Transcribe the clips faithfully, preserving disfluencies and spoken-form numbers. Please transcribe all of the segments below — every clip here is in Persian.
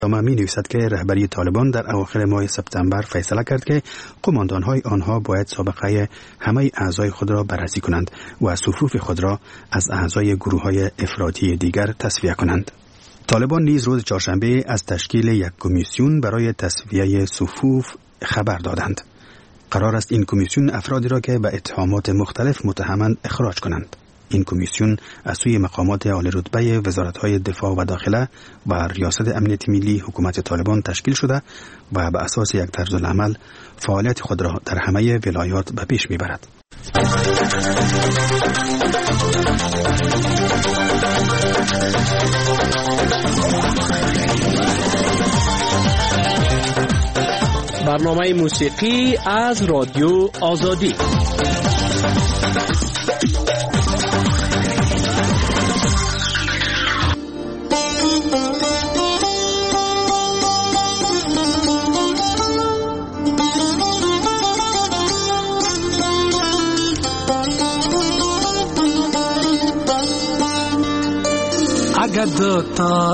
روزنامه می نویسد که رهبری طالبان در اواخر ماه سپتامبر فیصله کرد که قماندانهای آنها باید سابقه همه اعضای خود را بررسی کنند و صفوف خود را از اعضای گروه‌های افراطی دیگر تصفیه کنند. طالبان نیز روز چهارشنبه از تشکیل یک کمیسیون برای تصفیه صفوف خبر دادند. قرار است این کمیسیون افرادی را که به اتهامات مختلف متهمند اخراج کنند. این کمیسیون از سوی مقامات عالی رتبه وزارت‌های دفاع و داخله و ریاست امنیت ملی حکومت طالبان تشکیل شده و به اساس یک طرز العمل فعالیت خود را در همه ولایات به پیش می‌برد. برنامه موسیقی از رادیو آزادی. اگر دو تار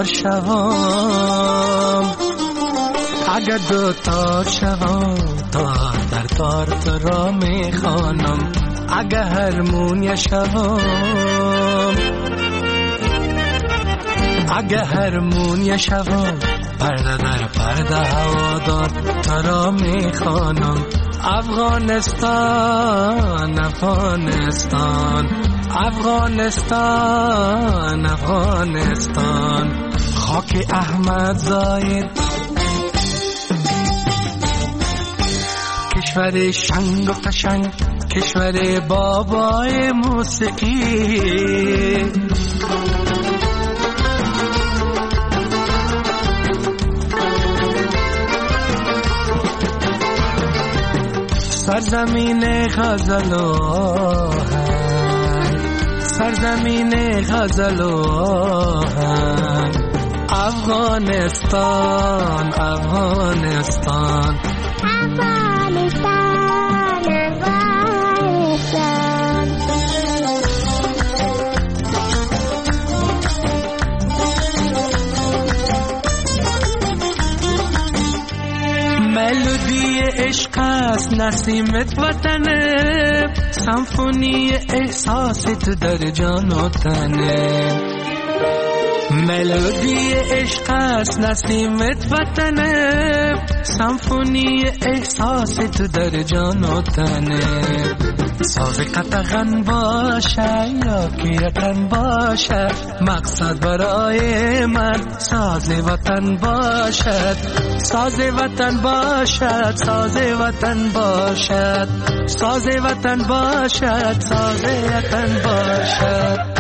شوام اگر دو تار شوام تار در تار تو را میخوانم اگر هرمونی شوام اگر هرمونی شوام پرده در پرده هوادار تو را میخوانم افغانستان افغانستان افغانستان افغانستان خاک احمد زاید کشور شنگ و قشنگ کشور بابای موسیقی سرزمین غزل و آهنگ سرزمین غزل و آهنگ افغانستان افغانستان افغانستان افغانستان ملودی عشق است نسیمت وطنه سمفونی احساست در جان و تنه ملودی عشق است نسیمت وطنه سمفونی احساست در جان و تنه ساز قطغن باشه یا که یکن باشه مقصد برای من ساز وطن باشد ساز وطن باشد ساز وطن باشد ساز وطن باشد ساز وطن باشد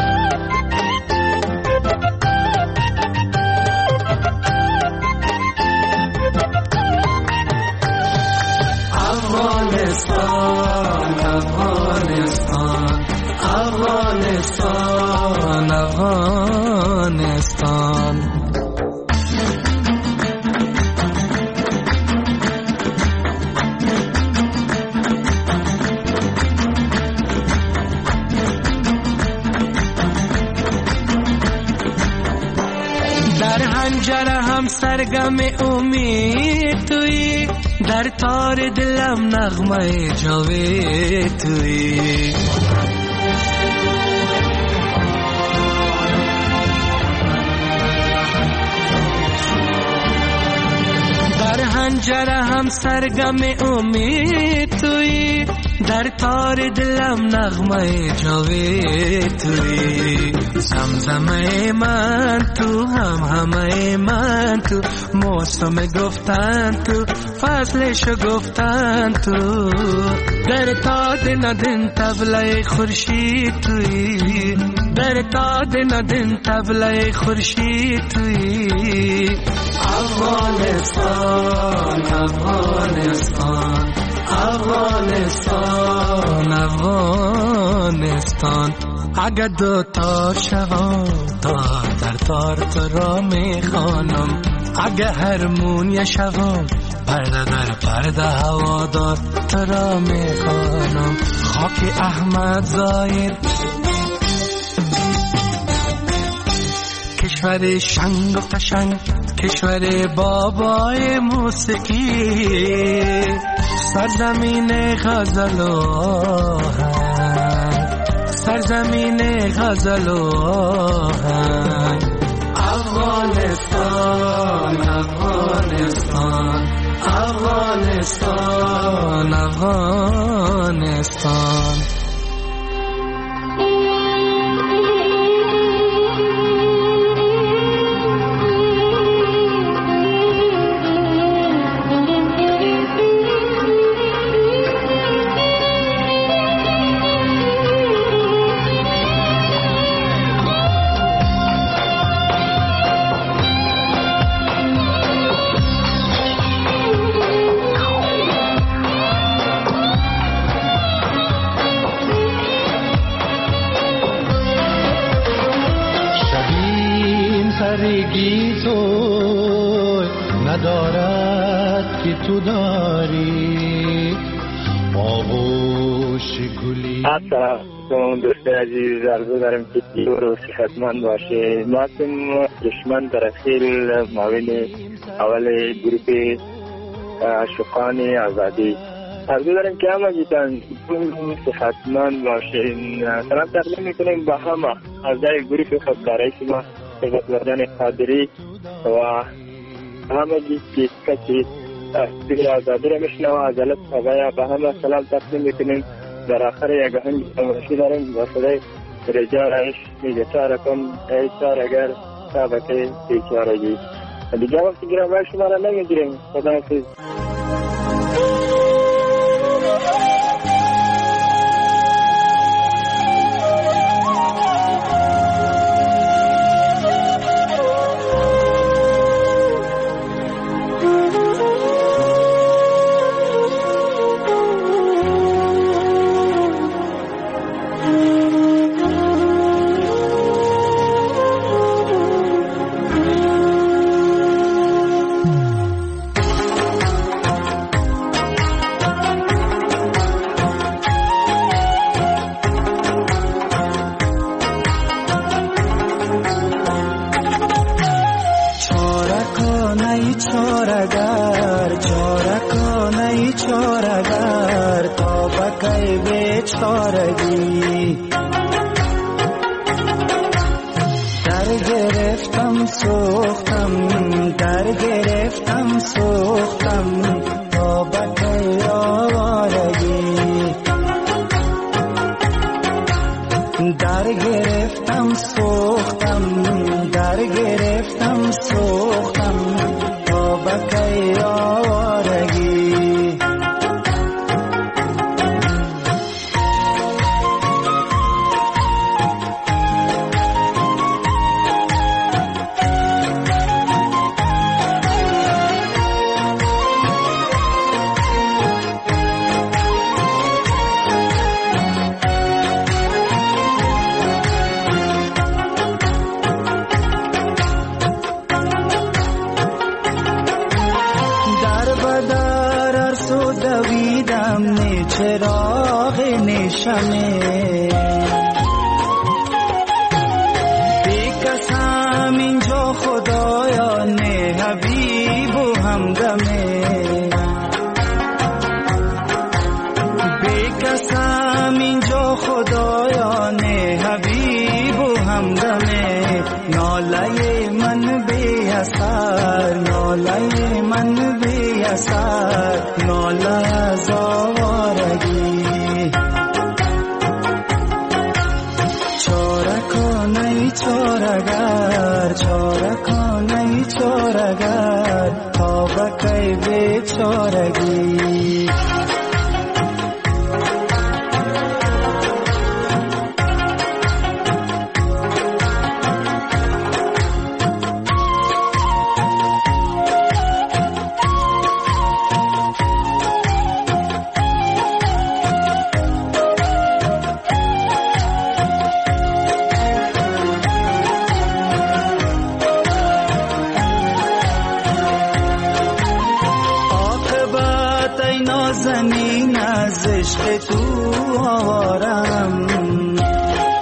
افغانستان افغانستان افغانستان افغانستان در حنجره هم سرگم امید تویی در تار دلم نغمه جاوید تویی در حنجره هم سرگم امید تویی در تار دلم نغمه جاوید تویی زمزمه من تو هم همه من تو موسم گفتن تو فصلش گفتن تو در تاد ندن طبله خورشید تویی در تاد ندن طبله خورشید تویی افغانستان افغانستان افغانستان افغانستان اگر دو تار شوم تار در تار تو را میخوانم اگر هرمونی شوم پرده در پرده هوادار تو را میخوانم خاک احمد زاید کشور شنگ و قشنگ کشور بابای موسیقی، سرزمین غزل و آهنگ، سرزمین غزل و آهنگ. افغانستان افغانستان افغانستان افغانستان. سرگی تو ندارد که تو داری آغوش گلی. السلام دوست عزیز، عرض دارم که دور و صحتمند باشه. ماسم دشمن ترخیل معاون اول گروپ عاشقان آزادی. عرض دارم که همه جیتان صحتمند باشه. سلام تقدیم میکنیم با همه اعضای گروپ خودکاری شما سیدوردان قادری و همه جی کسی دیگر آزادی را میشنوه. عجلت خواهی به همه سلام تقدیم میکنیم. در آخر یک آهنگ تماشی داریم با صدای رجا رایش میگه چاره کن ای چار اگر سابقه بیچارگی. دیگه وقتی گرم باید شما را نمیگیریم. خدا حافظ.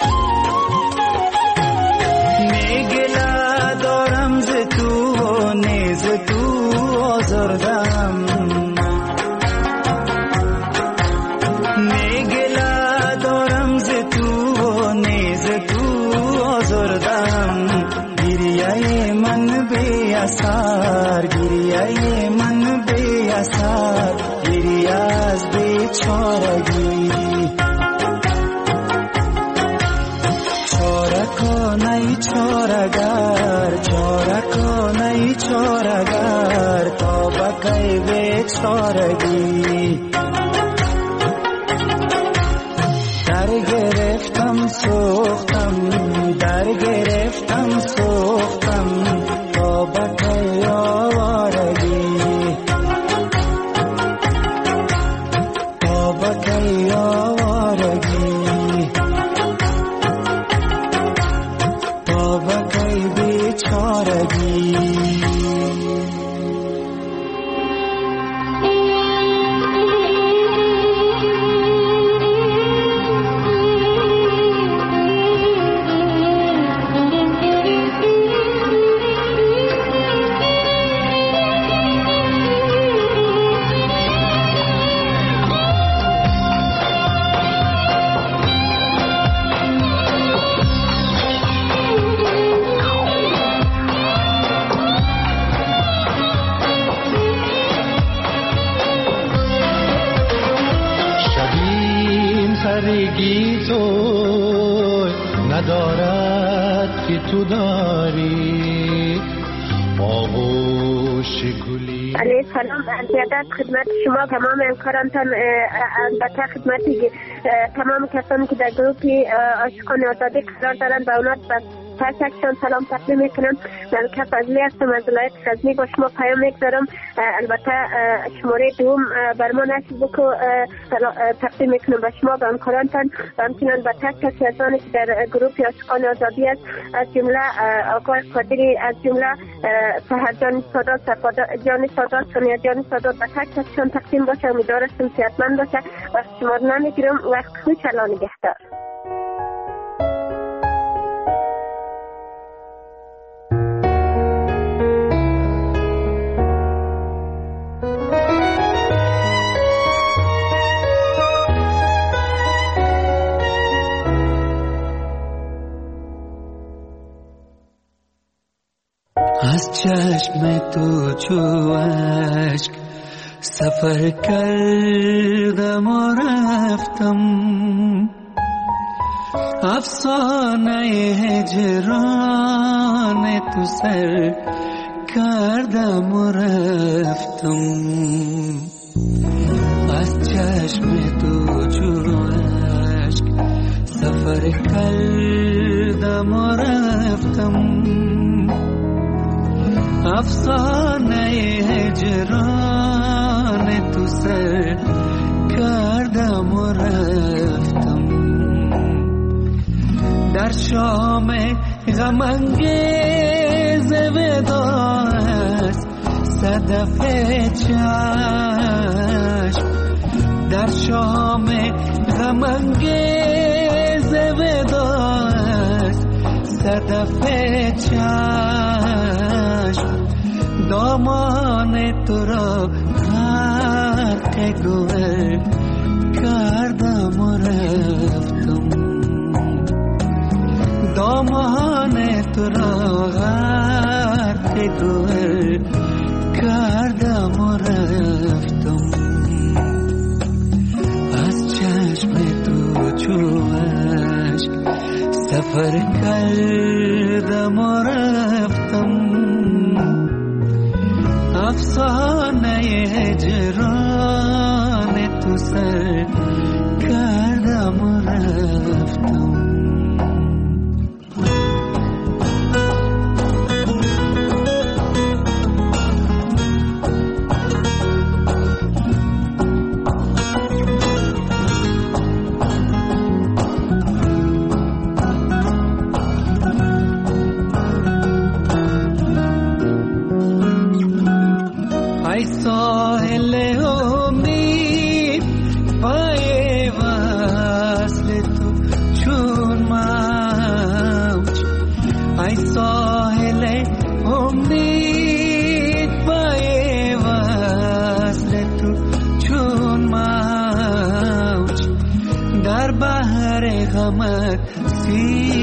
میگلا دارم ز تو اثر گریه من بی اثر گریه از بیچارگی چاره کنی چارگر چاره کنی چارگر تا بکی بیچارگی در گرفتم سوختم در گرفتم سوختم تا بکی آوارگی تا بکی آوارگی تا بکی بیچارگی سرگی تو ندارد که تو داری آغوش گلی. علیه سلام، زیادت خدمت شما تمام همکارانتان، البته خدمت تمام کسانی که در گروه عاشقان آزادی قرار دارند و اونا هر تکشان سلام تقدیم میکنم. ملکه فضلی هستم از ولایت غزنی، با شما پیام میگذارم. البته شماره دوم بر ما نصیب بکو تقدیم میکنم به شما و همکارانتان و همچنان به تک کسی از آنی که در گروه عاشقان آزادی است، از جمله آقای قادری، از جمله سحر جان سادات، صفا جان سادات، سونیا جان سادات، به تک کسیشان تقدیم باشه. امیدوارم صحتمند باشه. وقت شما رو نمیگیرم، وقت خوش، الله نگهدار. از چشم تو چو اشک سفر کردم و رفتم، افسانه هجران تو سر کردم و رفتم. از چشم تو چو اشک سفر کردم و رفتم، افسانه هجران تو سر کردم و رفتم. در شام غم انگیز وداع است صدف چشم، در شام غم انگیز وداع است صدف چشم. دامان تو را غرق گوهر کردم و رفتم، دامان تو را غرق گوهر کردم و رفتم. از چشم تو چو اشک سفر کردم و رفتم، افسانه هجران تو سر کردم و رفتم.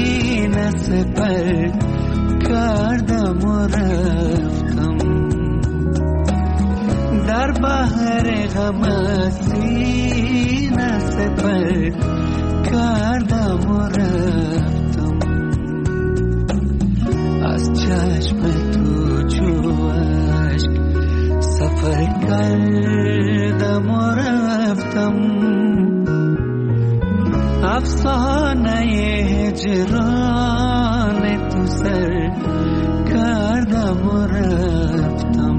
سینه سپر کردم و رفتم، بار غم از سینه سپر کردم و رفتم، از چشم تو چو اشک سفر کردم و رفتم، افسانه هجران تو سر کردم و رفتم،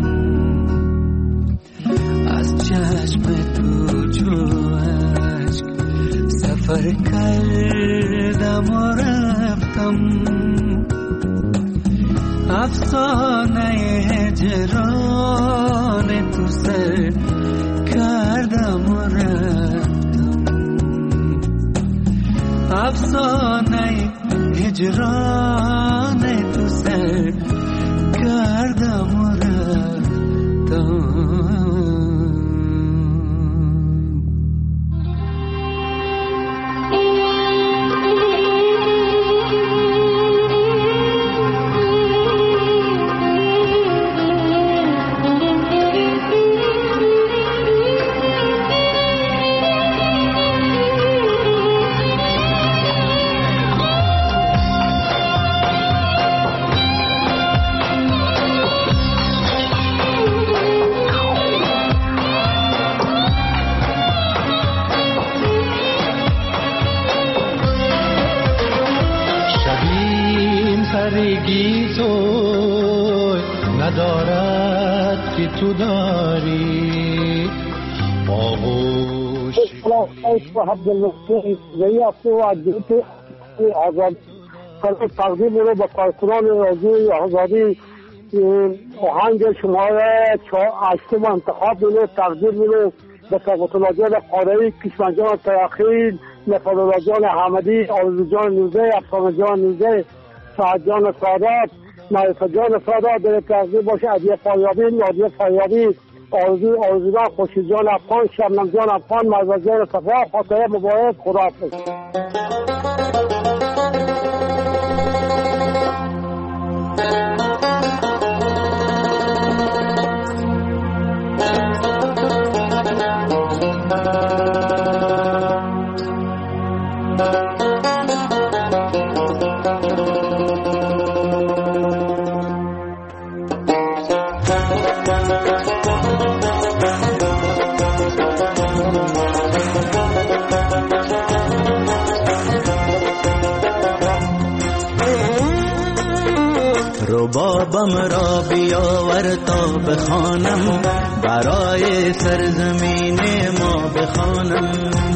از چشم تو چو اشک سفر کردم و رفتم، افسانه هجران تو سر کردم و رفتم، افسانه هجران تو سر کردم و رفتم. ندارد که تو داری آغوش عبدالمسیح زی هفته و عدیت آزاد فرق تقدیم رو به کارکنان رادیوی آزادی آهنگ شما هشتم انتخاب رو تقدیم رو به ثبت الله جان قادری، کشمن جان تیاخیل، نفر الله جان احمدی، آرزو جان نوزه، افسانه جان نوزه، سعد جان سادات، معرفت جان سادات در تقدیم باشه، عدیه فایابی، نادیه فایابی، آرزو آرزوان خوشی جان افغان، شبنم جان افغان، مرزا جان صفا، خاطره مبارک، خداحافظ. ربابم را بیاور تا بخوانم، برای سرزمین ما بخوانم.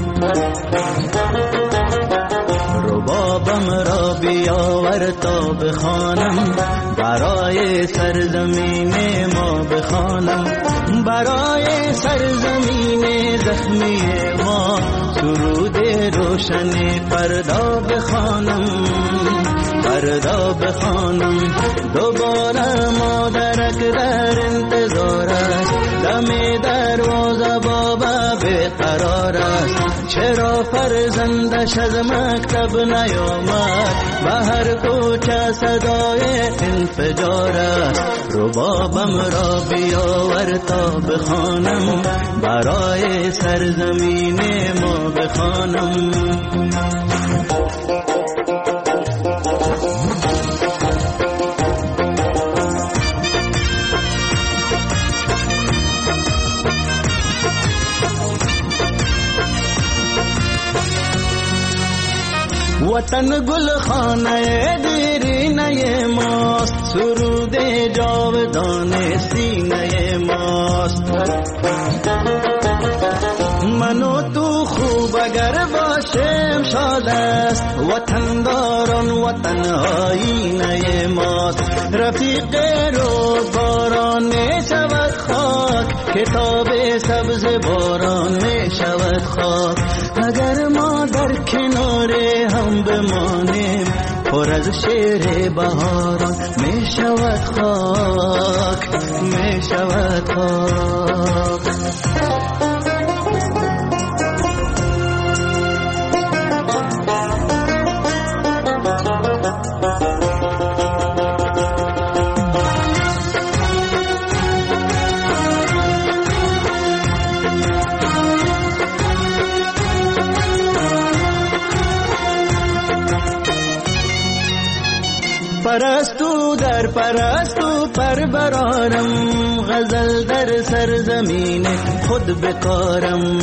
ربابم را بیاور تا بخوانم، برای سرزمین ما بخوانم. برای سرزمین زخمی ما سرود روشن فردا بخوانم، فردا بخوانم. دوباره مادرک در انتظار است، دم دروازه بابا بیقرار است. چرا فرزندش از مکتب نیامد، به هر کوچه صدای انفجار است. ربابم را بیاور تا بخوانم، برای سرزمین ما بخوانم. وطن گل خانه دیرینه ماست، سرود جاودان سینه ماست. من و تو خوب اگر باشیم شاد است، وطن داران وطن آینه ماست. رفیق رو باران می شود خاک، کتاب سبز باران می شود خاک. اگر ما در کنار هم بمانیم، پر از شعر بهاران می شود خاک، می شود خاک. سرپرست و پربرانم، غزل در سرزمین خود بکارم.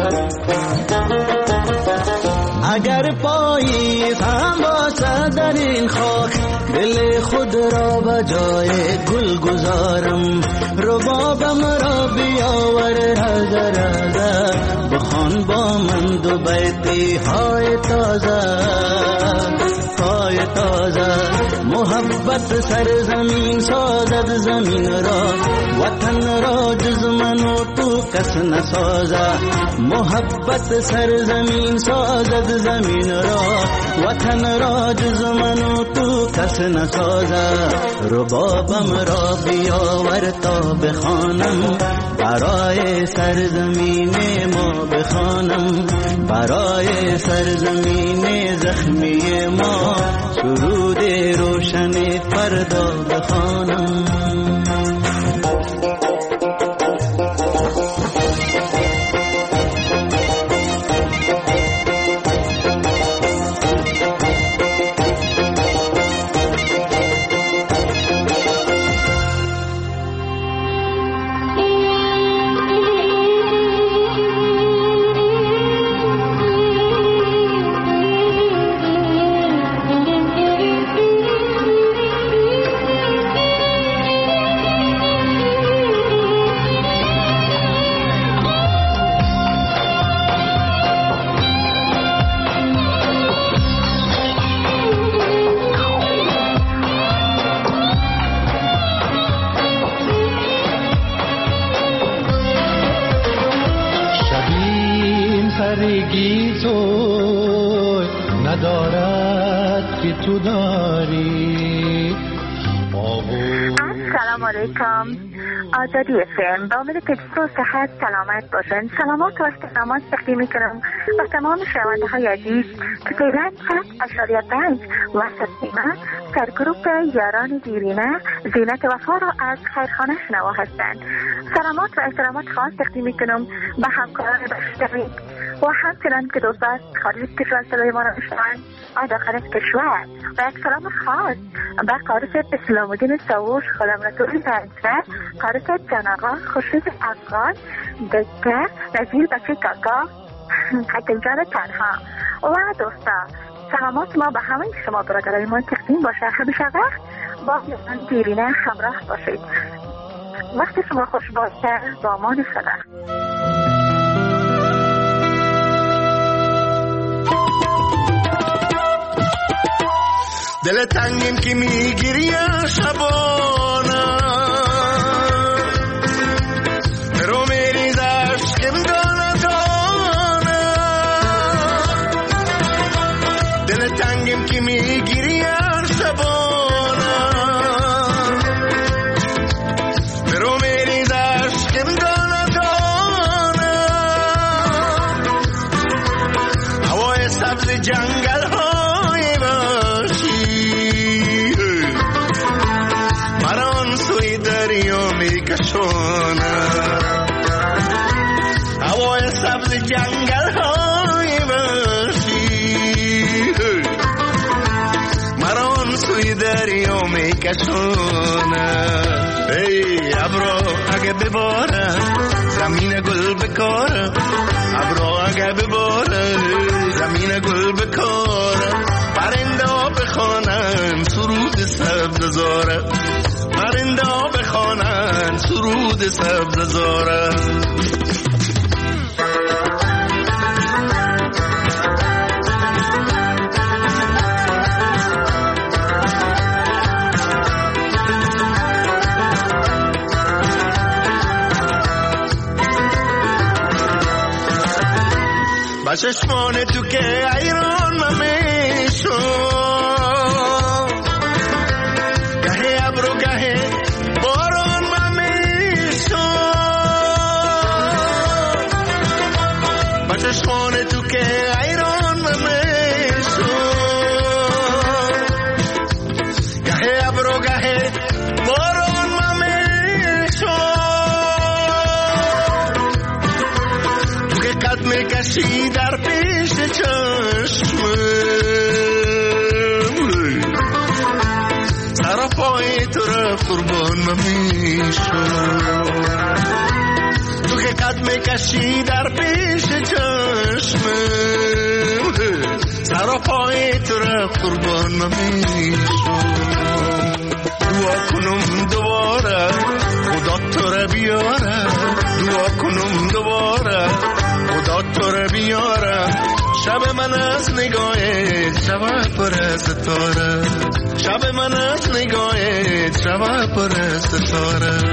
اگر پایی هم باشد در این خاک، دل خود را به جای گل گذارم. ربابم را بیاور رازه رازه، بخوان با من دو بیتی های تازه های تازه. محبت سرزمین سازد زمین را، وطن را جز من و تو کس نسازه. محبت سرزمین سازد زمین را، وطن را جز من و تو کس نسازه. ربابم را بیاور تا بخوانم، برای سرزمین ما بخوانم. برای سرزمین زخمی ما سرود روشن فردا بخوانم. آزادی افم با امید که جسم و صحت سلامت باشند. سلامات و استقامت تقدیم میکنم و تمام شنونده های عزیز که فعلا صد اشاریه پنج وسط نیمه سرگروپ یاران دیرینه زینت وفا را از خیرخانه شنوا هستند. سلامات و احترامات خاص تقدیم میکنم به همکاران بشتری و همچنان که دوستان خارج کشور صدای ما را میشنوند داخل کشور. و یک سلام خاص به قارس اسلام الدین ساوش، خدم رسول پنجره، قارس جان آقا، خورشید افغان، دکه، نزیل بچه کاکا، حکمجان تنها. و دوستان سلامات ما به همه شما برادرای ما تقدیم باشه. همیشه وقت با یاران دیرینه همراه باشید. وقت شما خوش باشه. با امان خدا. دل تنگیم که میگیری شبانه، رو میریز عشقم دانه دانه. دل تنگیم که میگیری شبانه، رو میریز عشقم دانه دانه. هوای سبز جنگل های باشی، مران سوی دریا میکشونه. هوای سبز جنگل های باشی، مران سوی دریا میکشونه. ای ابرو اگه بباره زمین گل بکاره، ابرو اگه بباره زمین گل بکاره. پرنده ها بخوانن سرود سبز زاره، پرنده ها بخوانن سرود سبز زاره. با چشمان تو که ایران ممیشو، گهه ابرو گهه باران ممیشو. با چشمان تو که ایران ممیشو، گهه ابرو گهه باران ممیشو. تو که قد میکشی در پیش چشمم، سر پای قربان من میشد. تو که قد میکشی در پیش چشمم، سر و پای تو را قربان من میشد. دعا کنم دوباره خدا تو را بیاره، دعا کنم دوباره خدا تو را بیاره. شب من از نگاهت شب پر از ستاره، شب من از نگاهت شب پر از ستاره.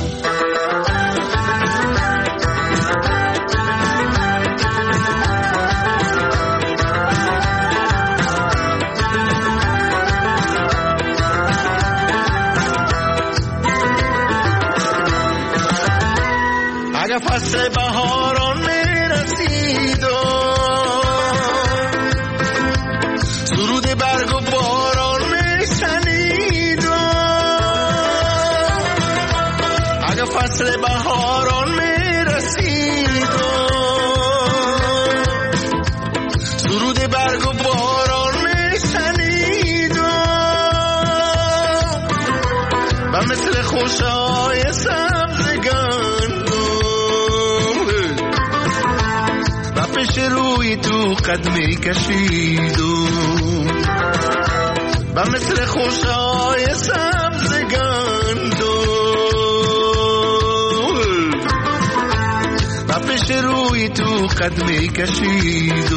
اگه فصل بهاران میرسید و سرود برگ و باران میشنید و اگه فصل بهاران میرسید و سرود برگ و باران میشنید و و مثل خوشهای سبزگان پیش روی تو قد می کشید و مثل خوشهای سبزگان دو و پیش روی تو قد می کشید.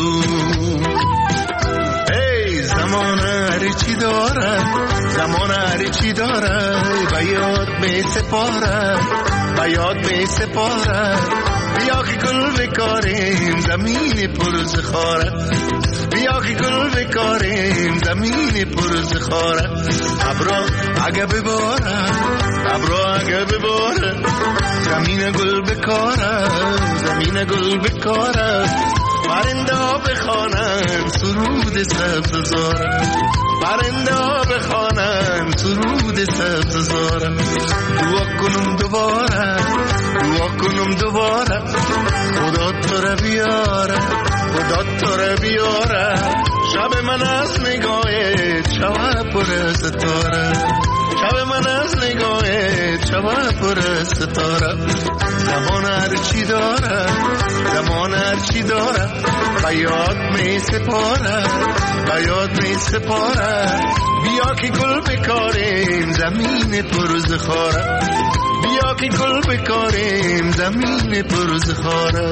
ای زمان هر چی داره، زمان هر چی داره به یاد می سپاره، به یاد می سپاره. بیا که گل بکاریم زمین پر زخاره، بیا که گل بکاریم زمین پر زخاره. ابرا اگه بباره، ابرا اگه بباره زمین گل بکاره، زمین گل بکاره. پرنده ها بخوانن سرود سبززاره، پرنده ها بخوانن سرود سبززاره. دعا کنم دوباره، دعا کنم دوباره خدا تو را بیاره، خدا تو را بیاره. شب من از نگاهت شب پر از ستاره، شب من از نگاهت شب پر از ستاره. زمان هر چی داره، زمان هر چی داره به یاد می سپاره، به یاد می سپاره. بیا که گل بکاریم زمین پر زخاره، بیا که گل بکاریم زمین پر زخاره.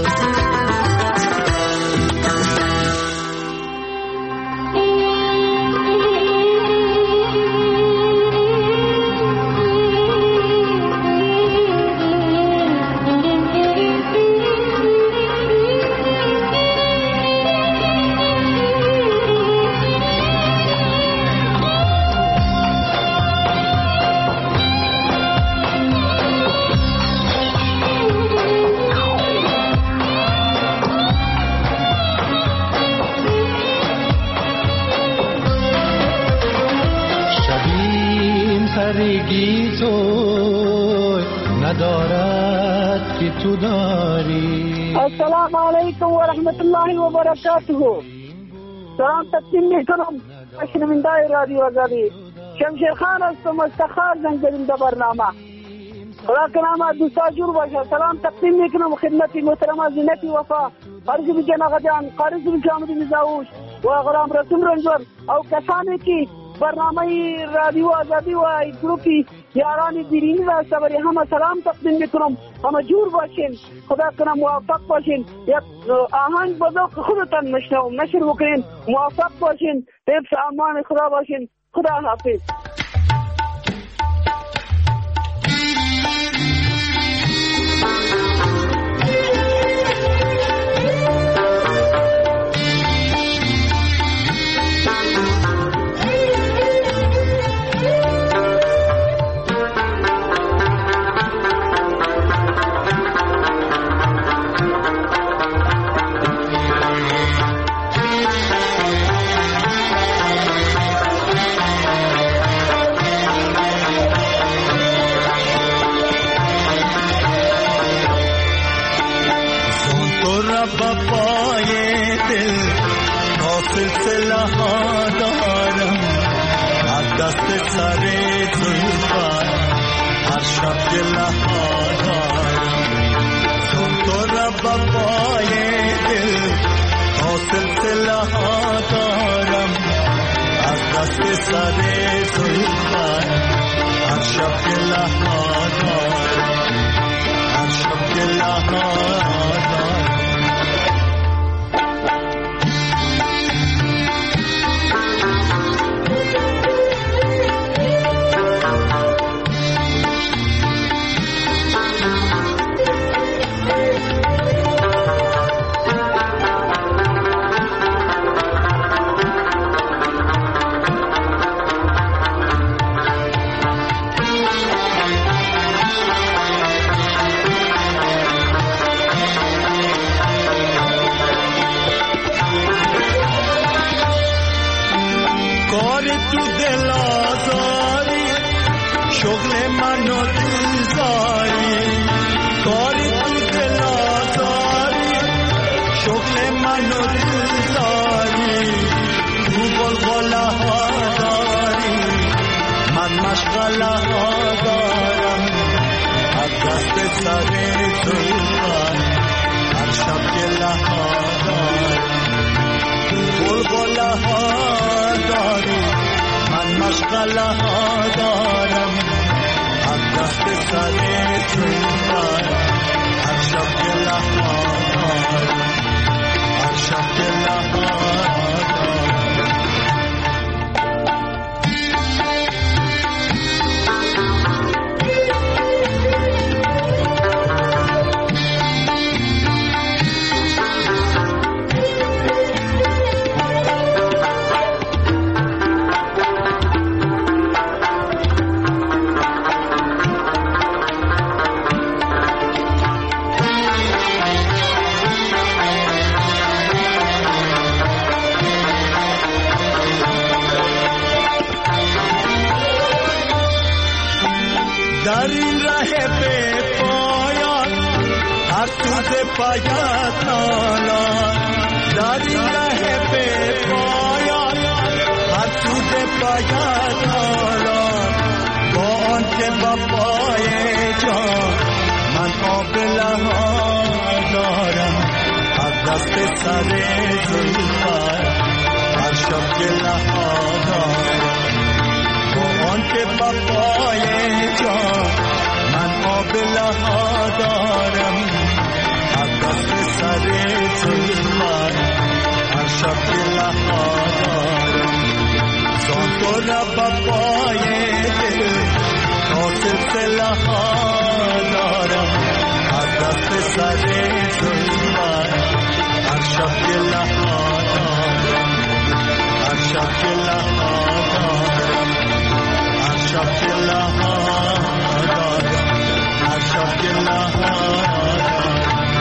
سرگی تو ندارد که تو داری. السلام علیکم و رحمت الله و برکاته. سلام تقدیم میکنم شنونده رادیو آزادی. شمشیر خان هستم از تخار زنگ در برنامه. خدا کنامه دوستا جور باشه. سلام تقدیم میکنم خدمت محترمه زینت وفا، قارض بجان آقا جان، قارض بجامد نزاوش و غلام رسول رنجور او کسانی که برنامه رادیو آزادی و گروپی یاران دیرینی و صبری همه سلام تقدیم میکنم. همه جور باشین، خدا کنم موفق باشین. یک آهنگ بذوق خودتان مشنو نشر بکنین، موفق باشین، حفظ امان خدا باشین. خدا حافظ. سلسله ها دارم از دست سر زلفت شب گله ها دارم چون تو را بابای دل تا سلسله ها دارم از دست سر زلفت هر شب گله ها دارم هر شب گله ها دارم شغل منو دوزاری کاری تو دل آزاری شغل منو دوزاری تو گلگله ها داری من مشغله ها دارم از دست سر زلفت هر شب گله ها دارم تو گلگله ها داری من مشغله ها دارم از دست سر زلفت هر شب گله ها دارم هر شب گله ها دارم در این ره به پایان هر سوز پایت نالان در این ره به پایان هر سوز پایت نالان با آن که بپای جان من آبله ها دارم از دست سر زلفت هر شب گله ها دارم با آن که بپای جان من آبله ها دارم از دست سر زلفت هر شب گله ها دارم زان تو را بپای دل تا سلسله ها دارم از دست سر زلفت هر شب گله ها دارم هر شب گله ها دارم هر شب گله ها دارم هر شب گله ها دارم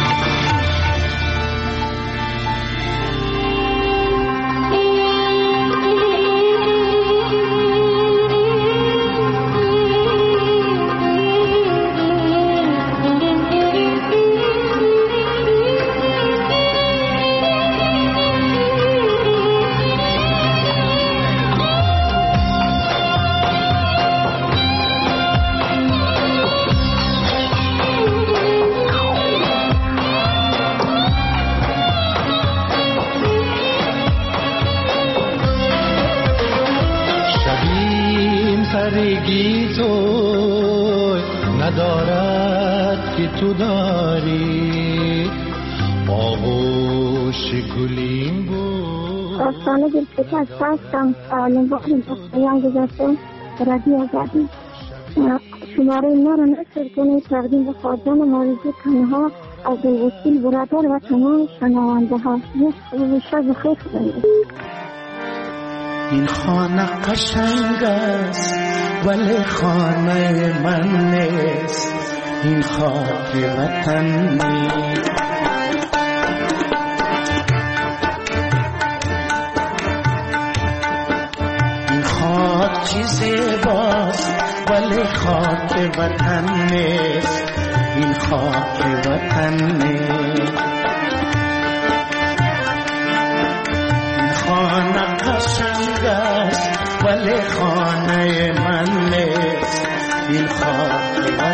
سرگی تو ندارد که تو داری آغوش گلیم بود آستانه دلپکی از هستم نواخت بخیان گذاشته رادیو آزادی شماره ما رو نصر کنید تقدیم به خواجان مارزی تنها از وسیل برادر و تمام شنوانده ها یک شب خیلی کنید. این خانه قشنگ است ولی خانه من نیست این خاک وطن نیست این خاک چیزی باست ولی خاک وطن نیست این خاک وطن نیست این خانه قشنگ است ولی خانه من نیست این خاک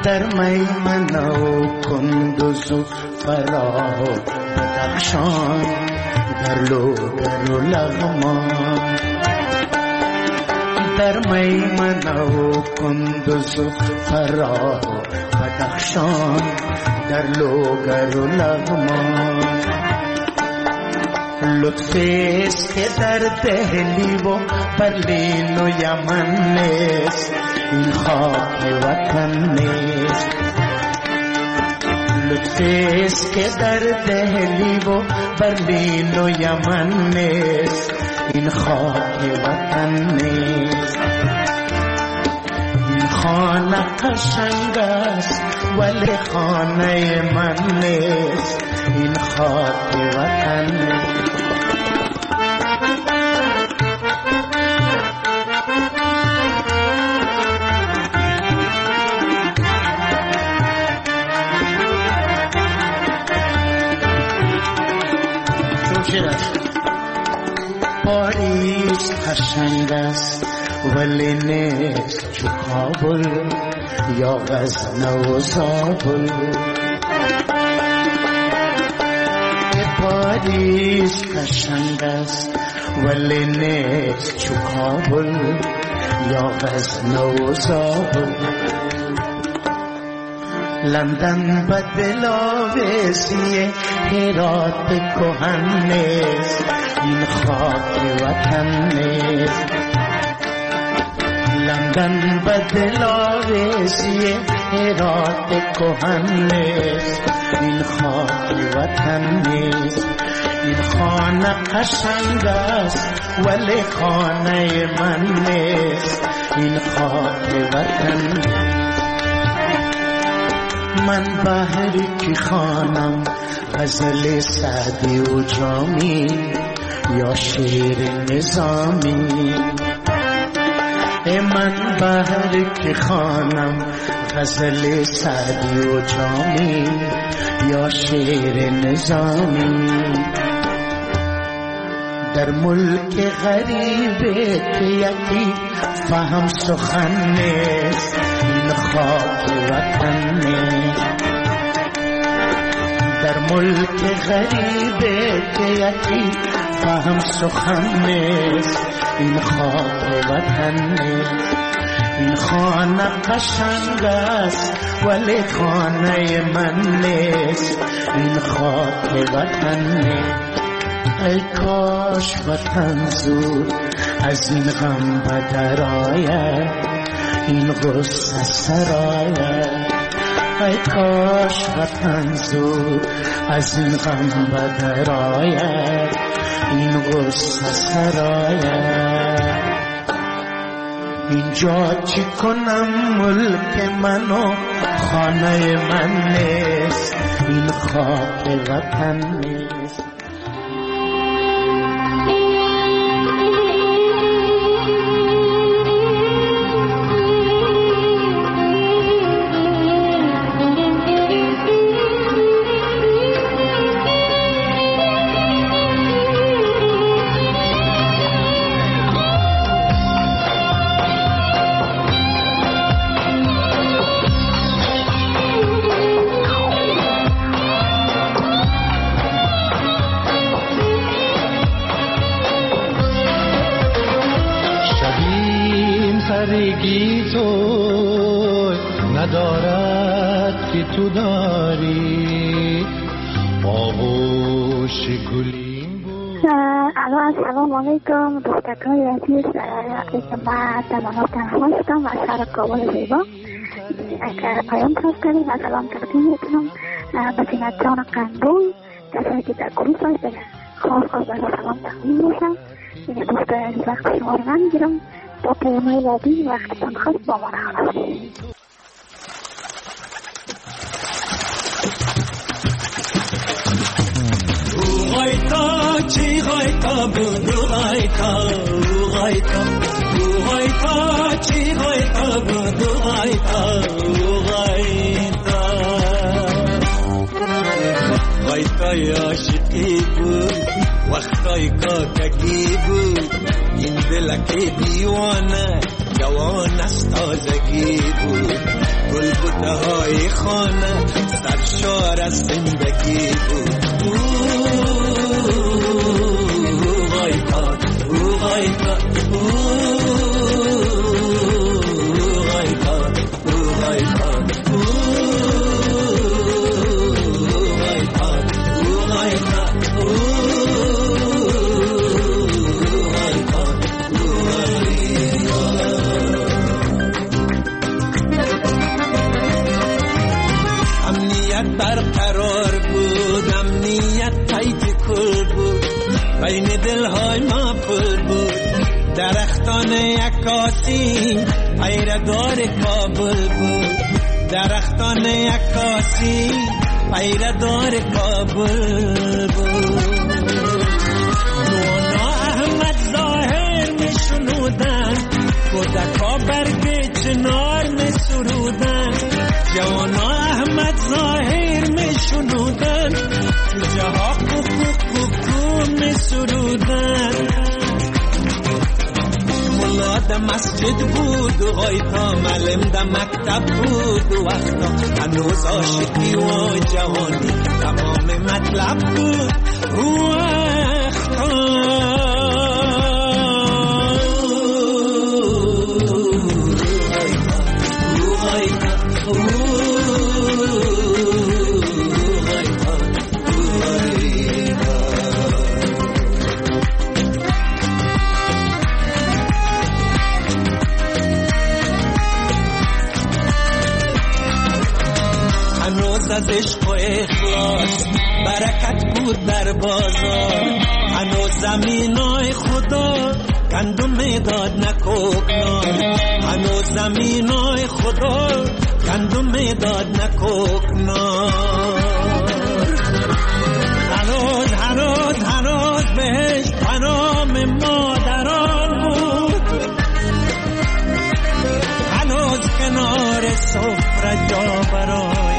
در میمنه و کندوز و فراه و بدخشان در لوگر و لغمان در میمنه و کندوز و فراه و بدخشان در لوگر و لغمان لطفیست که در دهلی و برلین و یمن نیست این خاک وطن نیست لطفیست که در دهلی و برلین و یمن نیست این خاک وطن نیست این خانه قشنگ است ولی خانه من نیست این خاک وطن نیست پاریس قشنگ است ولی نیست چو کابل یا غزنه و زابل پاریس قشنگ است ولی نیست چو کابل یا غزنه و زابل لندن بدل آویزی هرات کهن نیست این خاک وطن نیست لندن بدل آویزی هرات کهن نیست این خاک وطن نیست این خانه قشنگ است ولی خانه من نیست این خاک وطن نیست من بهری که خانم غزل سعدی و جامی یا شعر نظامی من بهری که خانم غزل سعدی و جامی یا شعر نظامی در ملک غریبه که یکی فهم سخن نیست این خاک وطن نیست در ملک غریبه که یکی فهم سخن نیست این خاک وطن نیست این خانه قشنگ است ولی خانه من نیست این خاک وطن نیست ای کاش وطن زود از این غم بدر آید این غصه سرآید ای کاش وطن زود از این غم بدر آید این غصه سرآید اینجا چی کنم ملک من و خانه من نیست این خاک وطن نیست سرگی تو ندارد که تو داری آغوش گلیم بود. السلام علیکم دوستکای عزیز من تمام تنها هستم از شهر کابل زیبا اگر پیام فرست کردیم از سلام تقدیم میکنم به زینت جان قندون کسایی که در گروه هست خاص خاص به سلام تقدیم میشم این دوست عزیز وقت شما رو نمیگیرم با پیامهای بعدی وقتتان خواست با ما نخواست غایتا چی غایتا بودو غایتا غایتا غایتا چی غایتا بودو غایتا غایتا غایتا عاشقی بود وقتای کاکگی بود این دلک دیوانه جوان است تازگی بود گل بود بوده های خانه سرشار از زندگی بود. وای پاد وای پاد وای پاد وای پاد وای پاد وای برقرار بود، امنیت تایت کل بود، بین دلهای ما پر بود. درختان عکاسی پیردار کابل بود، درختان عکاسی پیردار کابل بود. نونا احمد ظاهر می شنودن، کودکا برگ چنار می سرودن. جوانا احمد ظاهر می شنودن، جاها کوکو کوکو می سرودن. ملا ده مسجد بود و غایتا معلم ده مکتب بود و وقتا هنوز عاشقی و جوانی تمام مطلب بود و وقتا از عشق و اخلاص برکت بود در بازار. هنوز زمینای خدا گندم میداد نکوکنار، هنوز زمینای خدا گندم میداد نکوکنار. هنوز هنوز هنوز بهش پنام مادران بود، هنوز کنار سفره جا برای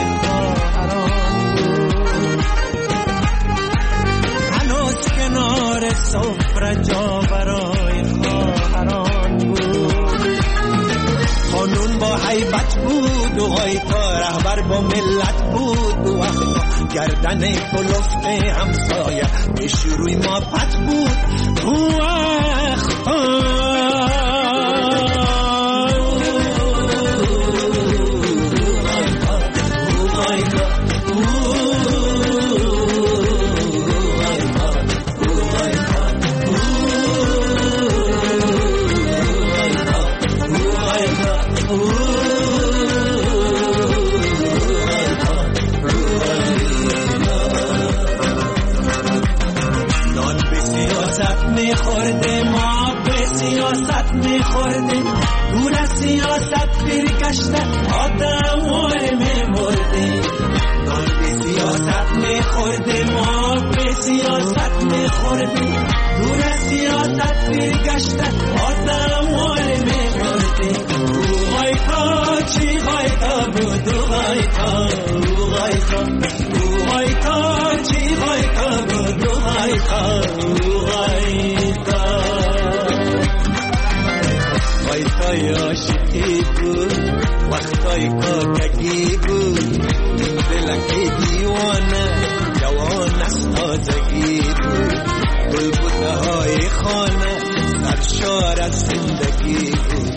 کنار سفره جا برای خواهران بود. قانون با حیبت بود و غایتا رهبر با ملت بود و وقتا گردن کلفت همسایه پیش روی ما پت بود و وقتا میخوردیم ما به سیاست میخوردیم، دور از سیاست برگشته آدم های میمردیم. نان به سیاست میخوردیم ما به سیاست میخوردیم، دور از سیاست برگشته آدم های میمردیم. غایتا چی غایتا بود غایتا غایتا غایتا چی غایتا بود غایتا غایتا غایتای عاشقی بود، وقتای کاکگی بود. دلکی دیوانه جوان از تازگی بود، گل بوده های خانه سرشار از زندگی بود.